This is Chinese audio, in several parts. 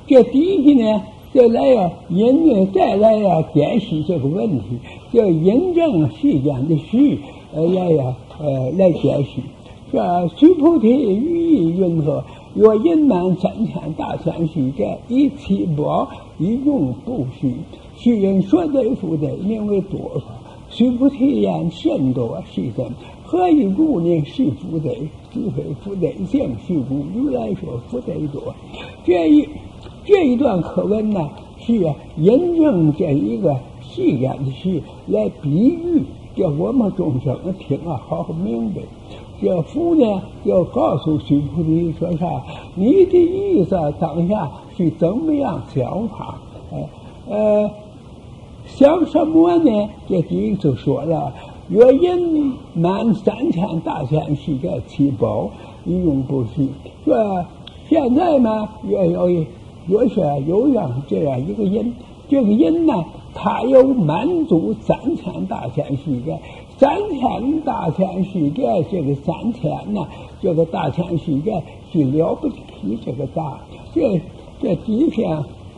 这第一呢，就来再来解析这个问题，就印证世间的事，来解析。这须菩提语意云何？若隐满三千大千世界，以七宝以用不虚。世人说得福德，名为多法。须菩提言：甚多是真。何以故呢？是福德，即非福德性。是故如来说福德多。这一段课文呢，是印证这一个世间的事，来比喻叫我们众生听好好明白。这福呢，就告诉须菩提说啥？你的意思当下是怎么样想法？想什么呢？这第一就说了，若隐满三千大千世界七宝，一用不虚。这现在嘛，若是有这样一个因，这个因呢，它有满足三千大千世界。三千大千世界，这个三千呢，这个大千世界是了不起，这个大。这第一篇，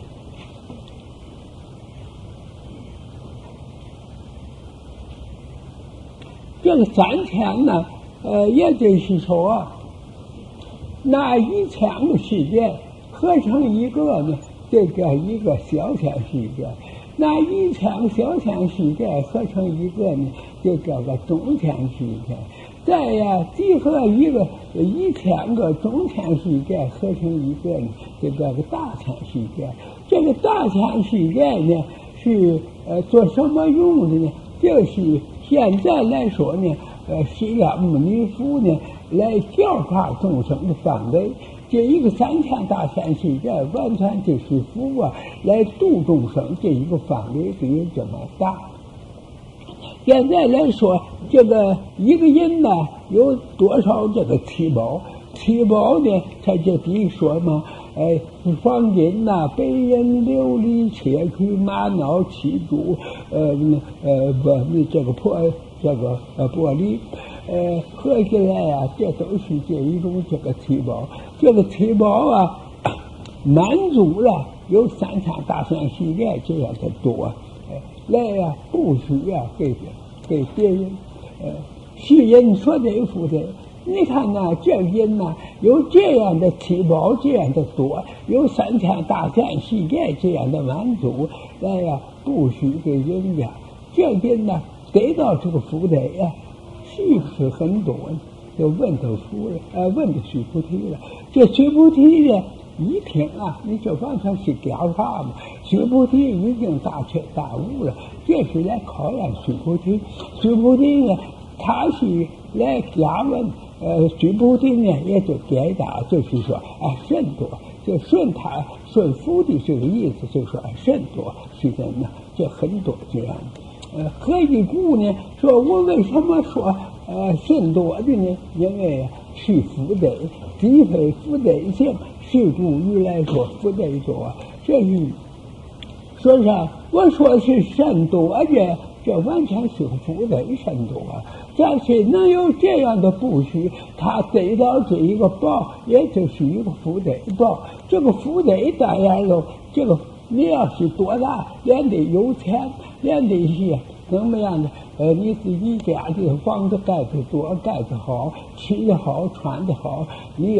这个三千呢，也就是说，那1000个世界合成一个呢，这叫一个小千世界。那1000小千世界合成一个呢，就叫个中千世界。再集合一个1000个中千世界合成一个呢，就叫个大千世界。这个大千世界呢，是做什么用的呢？就是现在来说呢，释迦牟尼佛呢来教化众生的范围。这一个3000大千世界完全就是佛来度众生，这一个范围就有这么大。现在来说，这个一个人呢有多少这个七宝？七宝呢，他就第一说嘛，黄金呐、白银、琉璃、砗磲、玛瑙、漆珠，玻璃。合起来这都是这一种这个七宝。这个七宝满足了有3000大千世界这样的多，来不需给别人，世人说的福德。你看这人有这样的七宝这样的多，有3000大千世界这样的满足，来不需给人家。这人得到这个福德是不是很多呢？就问到佛了，问到须菩提了。这须菩提呢，一听你这完全是假话嘛！须菩提已经大彻大悟了，这是来考验须菩提。须菩提呢，他是来加问，须菩提呢也就解答，就是说甚多，就顺佛的这个意思，就说甚多是真的，这很多这样的。何以故呢？说我为什么说甚多的呢？因为是福德，即非福德性。是故如来说福德多。这是说啥？我说是甚多的，这完全是福德甚多。但是能有这样的不虚，他得到这一个报，也就是一个福德报。这个福德当然了，这个你要是多大，连得有钱，连得一些怎么样的？你自己家里房子盖得多，盖得好，吃得好，穿得好，你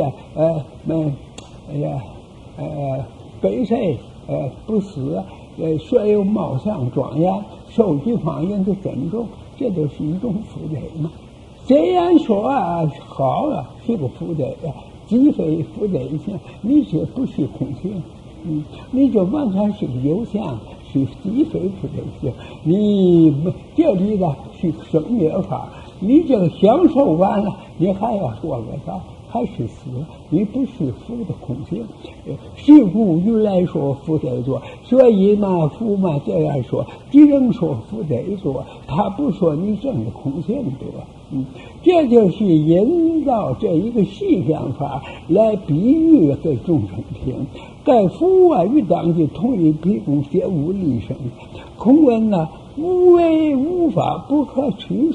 百岁不死，学有貌相庄严，受地方人的尊重，这都是一种福德嘛。虽然说好是个福德即非福德性，你这不是空性。你这完全是个有相，是即非福德性。你这里是生灭法，你这个享受完了，你还要做个啥？还是死，你不是福的空性。是故如来说福德多，所以佛这样说，只能说福德多，他不说你证的空性多。这就是引导这一个细想法来比喻给众生听。盖佛于当地同于彼共皆无立身。空问无为无法不可取说，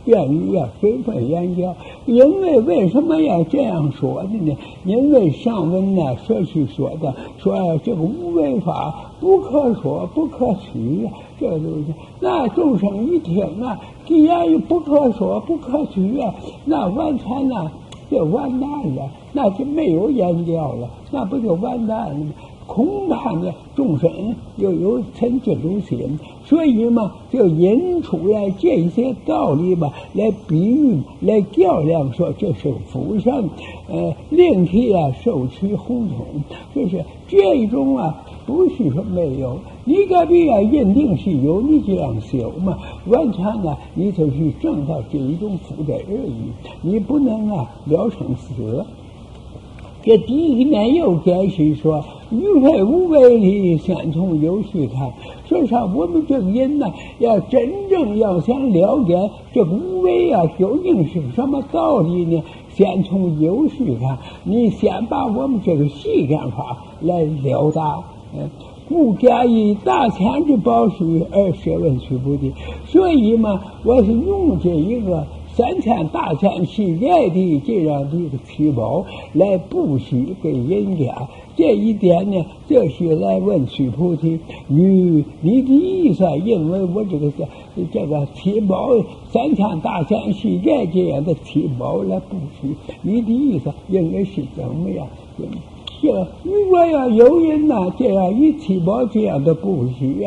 愿意非分研究。因为什么要这样说的呢？因为上文呢说是说的，说这个无为法不可说不可取，这个东西，那众生一听啊，既然不可说不可取啊，那完全呢就完蛋了，那就没有研究了，那不就完蛋了吗？恐怕呢，众生又有成这种心，所以嘛，就引出来这些道理吧，来比喻，来较量，说这是福生，令体受持红通，就是这种不是说没有，你隔壁认定是有，你这样修嘛，完全你就是证到这一种福德而已，你不能了成死。这第一面又解释说，于非无为里，先从有序看。所以说，我们这个人呢，要真正要想了解这个无为究竟是什么道理呢？先从有序看，你先把我们这个细干法来了达。故加以大千之宝须而设问须菩提。所以嘛，我是用这一个3000大千世界的这样的一个七宝来布施给人家，这一点呢，就是来问须菩提，与你的意思认为我这个七宝3000大千世界这样的七宝来布施，你的意思认为是怎么样？这如果要有人这样以七宝这样的布施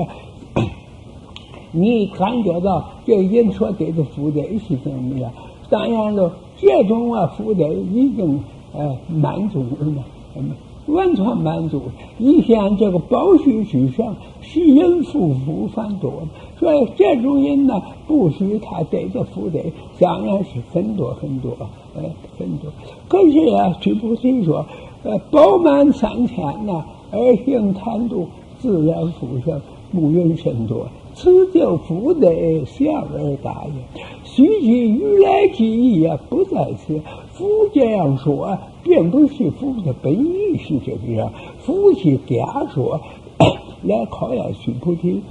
你感觉到这个人所得的福德是怎么样？当然了，这种福德已经满足了嘛，完全满足。以前这个宝须之上，世人富繁多，所以这种人布施他得的福德当然是很多很多，很多。可是须菩提说，饱满3000而行贪妒，自然福生，无人甚多。此就福德相而大也。须知如来之意不在此。福这样说，并不是福的本意是这个样，福是假说来考验须菩提。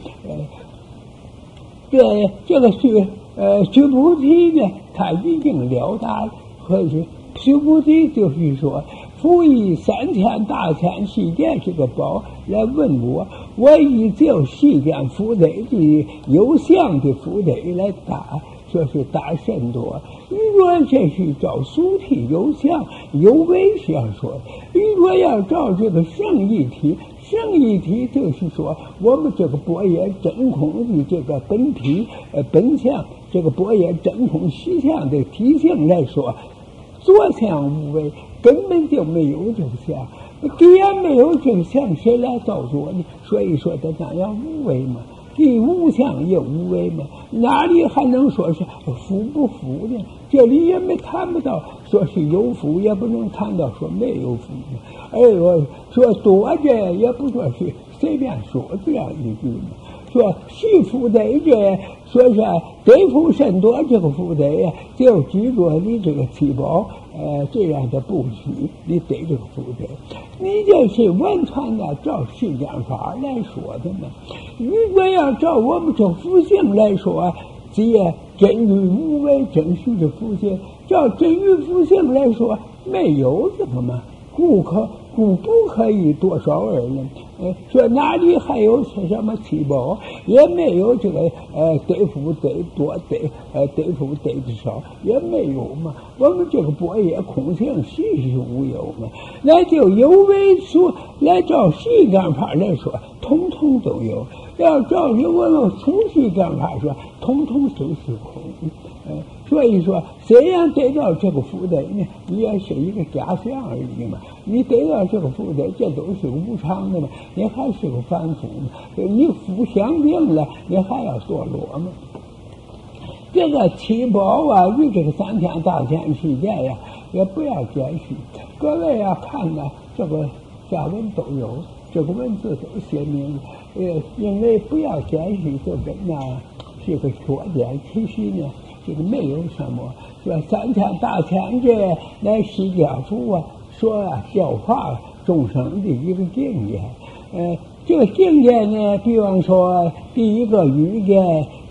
这个须菩提呢，他已经了达了，可是须菩提就是说，福以3000大千世界这个宝来问我以就世间福德的有相的福德来答，说是答甚多。如果这是照俗体有相有为相说，如果要照这个圣义体，圣义体就是说我们这个般若真空的这个本体本相，这个般若真空实相的体性来说，所相无为，根本就没有这个相。既然没有这个相，谁来造作呢？所以说的当然无为嘛，既无相也无为嘛，哪里还能说是福不福呢？这里也没谈不到说是有福，也不能谈到说没有福嘛。而说多着也不说是随便说这样一句嘛。说是福德这说是得福甚多，这个福德就执着你这个七宝这样的布施，你得这个福德，你这是完全的照世间法来说的嘛。如果要照我们这福性来说，即真于无为真实的福性，照真于福性来说，没有这个嘛，故不可以多少而论。说哪里还有什么七宝，也没有这个得福得多得福得的少，也没有嘛。我们这个般若空性实是无有嘛，那就有为说来照世间法来说，统统都有；要照我们出世间法说，统统都是空。所以说，虽然得到这个福德呢，你也是一个假象而已嘛。你得到这个福德，这都是无常的嘛，你还是个凡夫嘛。你福享尽了，你还要堕落嘛。这个七宝与这个3000大千世界也不要解释。各位看这个下文都有，这个文字都写明了。因为不要解释这个是个缺点，其实呢。这个没有什么，说3000大千这来释迦佛说教化众生的一个境界。这个境界呢，比方说第一个语界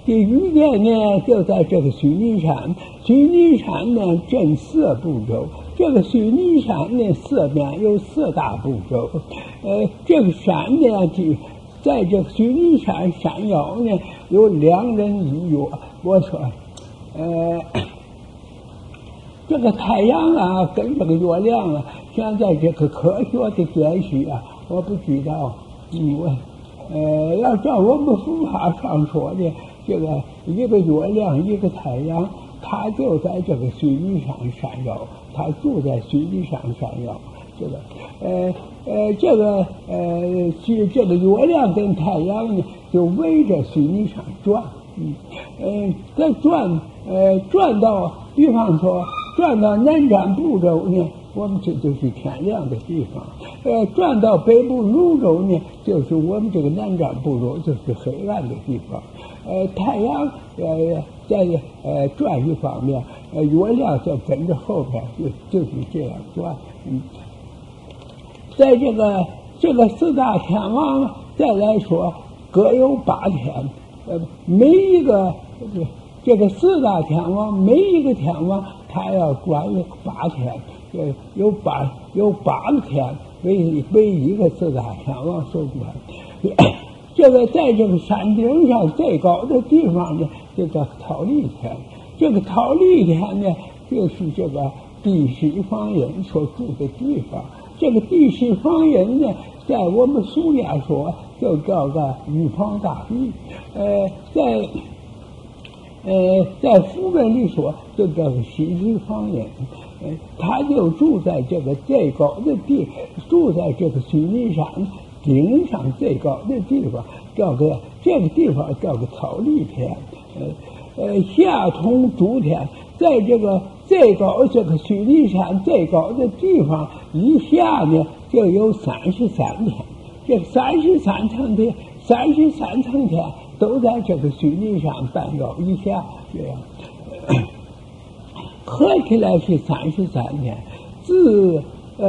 第雨界呢就在这个须弥山，须弥山呢镇4部洲，这个须弥山呢四边有4大部洲，这个山呢在这个须弥山山腰呢有2人一月。我说，这个太阳啊跟这个月亮啊，现在这个科学的解析啊，我不知道，要照我们佛法上说的，这个一个月亮一个太阳，它就在这个须弥山山腰，它住在须弥山山腰。这个月亮跟太阳呢，就围着须弥山转，再转到，比方说转到南瞻部洲呢，我们这就是天亮的地方；转到北部汝州呢，就是我们这个南瞻部洲，就是黑暗的地方。太阳在转一方面，月亮就跟着后边，就是这样转。在这个4大天王再来说，各有8天，每一个这个4大天王，每一个天王他要转8天，有8个天为一个4大天王所转。这个在这个山顶上最高的地方呢，就叫忉利天。这个忉利天呢，就是这个地西方人所住的地方。这个地西方人呢，在我们俗家说就叫个玉皇大帝，在佛门里说就叫个西西方人，他就住在这个最高的地，住在这个须弥山顶上最高的地方，这个地方叫个忉利天，下通诸天，在这个最高这个须弥山最高的地方以下呢，就有33天。这33层天都在这个须弥山半腰以下，这样合起来是33天。自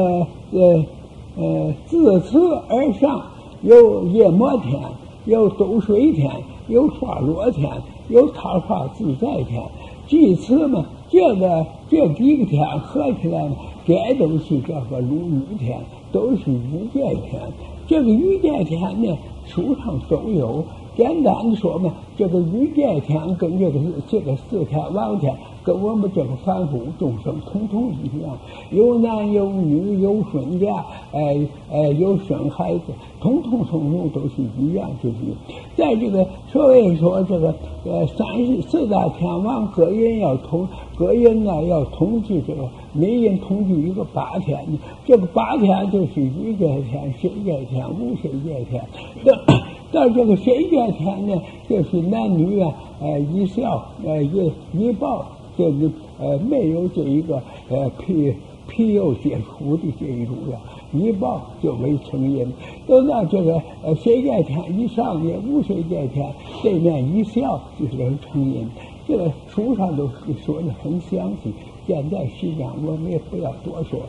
此而上，有夜摩天，有兜水天，有化罗天，有他化自在天。据此嘛，这几个天合起来呢，这都是叫个如雨天，都是雨界天。这个雨界天呢，书上都有。简单的说嘛，这个雨界天跟这个4天王天，跟我们这个凡夫众生统统一样，有男有女，有孙家，有生孩子，统统都是一样之意。在这个所谓说这个34大天王，各人呢要统计这个，每人统计一个8天，这个8天就是雨界天、水界天、无水界天。到这个水界天呢，就是男女啊，一孝一报，就是没有这一个皮肉接触的这一种呀，一报就为成因。等到这个水界天以上的无水界天，这面一孝就是成因。这个书上都说的很详细，现在实际上我们也不要多说。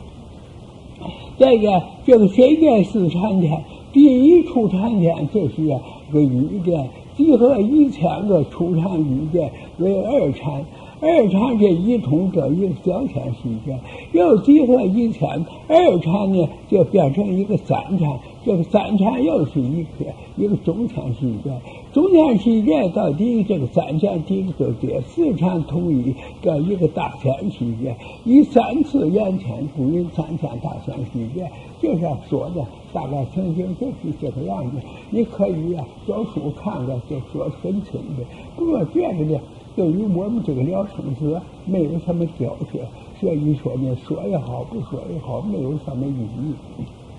这个水界4禅天，第一出禅天就是个雨界，集合1000个出禅雨界为2禅。2禅这一通得一个小天世界，又集合1000，2禅呢就变成一个3禅，这个3禅又是一个中天世界。中天世界到底这个3禅第一个就这4禅统一叫一个大天世界，以3次元天故云3天大天世界。这上说的大概情形就是这个样子。你可以找书看看，就说很清楚。不过这个呢，对于我们这个了生者没有什么教学，所以说呢，说也好，不说也好，没有什么意义。